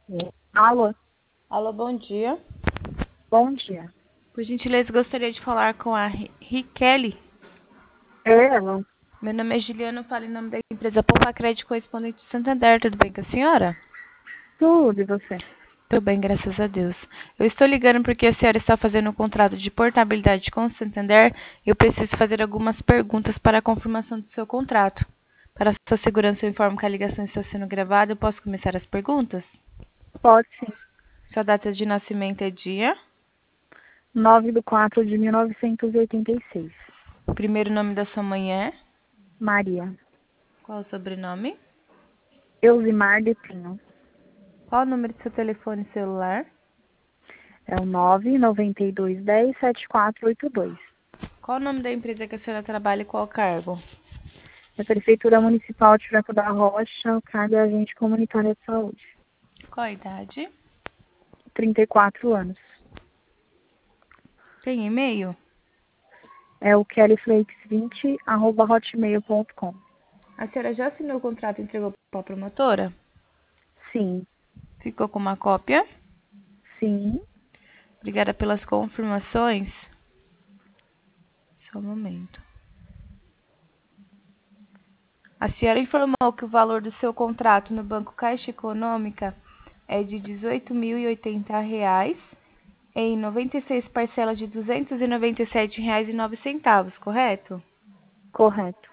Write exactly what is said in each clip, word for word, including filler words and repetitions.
Alô, Alô, bom dia. bom dia. Por gentileza, gostaria de falar com a Ri- Riquelme. É ela? Meu nome é Juliana, eu falo em nome da empresa Poupa Crédito Correspondente de Santander. Tudo bem com a senhora? Tudo, e você? Tudo bem, graças a Deus. Eu estou ligando porque a senhora está fazendo um contrato de portabilidade com o Santander e eu preciso fazer algumas perguntas para a confirmação do seu contrato. Para sua segurança, eu informo que a ligação está sendo gravada. Eu posso começar as perguntas? Pode sim. Sua data de nascimento é dia? nove de quatro de mil novecentos e oitenta e seis. O primeiro nome da sua mãe é? Maria. Qual o sobrenome? Elzimar de Pinho. Qual o número do seu telefone celular? É o nove nove dois um zero sete quatro oito dois. Qual o nome da empresa que a senhora trabalha e qual cargo? É Prefeitura Municipal de Franco da Rocha, o cargo é agente comunitário de saúde. Qual a idade? trinta e quatro anos. Tem e-mail? É o kellyflakes vinte arroba hotmail ponto com. A senhora já assinou o contrato e entregou para a promotora? Sim, Ficou com uma cópia? sim. Obrigada pelas confirmações. Só um momento. A senhora informou que o valor do seu contrato no Banco Caixa Econômica é de dezoito mil e oitenta reais em noventa e seis parcelas de duzentos e noventa e sete reais e nove centavos, correto? Correto.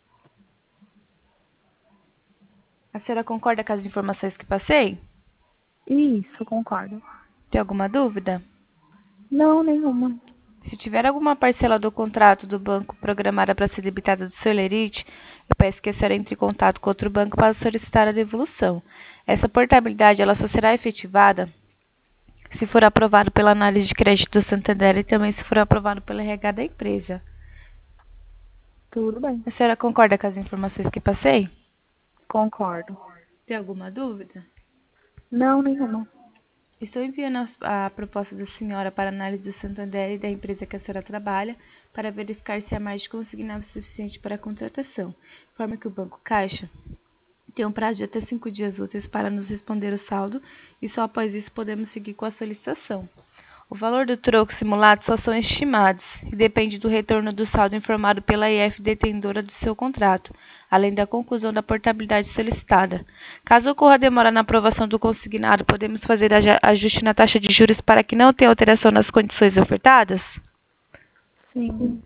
A senhora concorda com as informações que passei? Isso, concordo. Tem alguma dúvida? Não, nenhuma. Se tiver alguma parcela do contrato do banco programada para ser debitada do seu lerite, eu peço que a senhora entre em contato com outro banco para solicitar a devolução. Essa portabilidade ela só será efetivada se for aprovado pela análise de crédito do Santander e também se for aprovado pelo R H da empresa. Tudo bem. A senhora concorda com as informações que passei? Concordo. Tem alguma dúvida? Não, nenhuma. Estou enviando a, a proposta da senhora para análise do Santander e da empresa que a senhora trabalha para verificar se a margem consignável é suficiente para a contratação. Informa que o Banco Caixa tem um prazo de até cinco dias úteis para nos responder o saldo e só após isso podemos seguir com a solicitação. O valor do troco simulado só são estimados e depende do retorno do saldo informado pela I F detentora do seu contrato, além da conclusão da portabilidade solicitada. Caso ocorra demora na aprovação do consignado, podemos fazer ajuste na taxa de juros para que não tenha alteração nas condições ofertadas? Sim.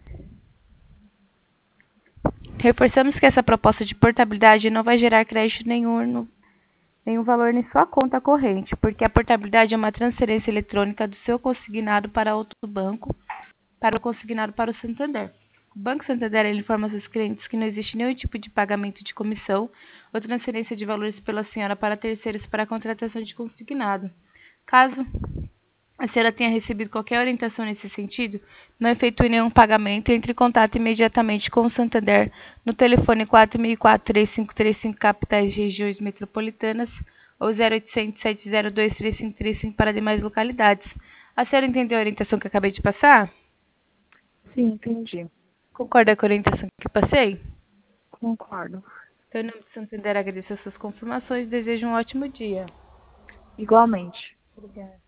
Reforçamos que essa proposta de portabilidade não vai gerar crédito nenhum, no, nenhum valor em sua conta corrente, porque a portabilidade é uma transferência eletrônica do seu consignado para outro banco, para o consignado para o Santander. O Banco Santander ele informa aos seus clientes que não existe nenhum tipo de pagamento de comissão ou transferência de valores pela senhora para terceiros para a contratação de consignado. Caso a senhora tenha recebido qualquer orientação nesse sentido, não efetue nenhum pagamento e entre em contato imediatamente com o Santander no telefone quatro seis quatro, três cinco três cinco capitais e regiões metropolitanas ou zero oitocentos, sete zero dois, três cinco três cinco para demais localidades. A senhora entendeu a orientação que eu acabei de passar? Sim, entendi. Concorda com a orientação que eu passei? Concordo. Então, em nome do Santander, agradeço as suas confirmações e desejo um ótimo dia. Igualmente. Obrigada.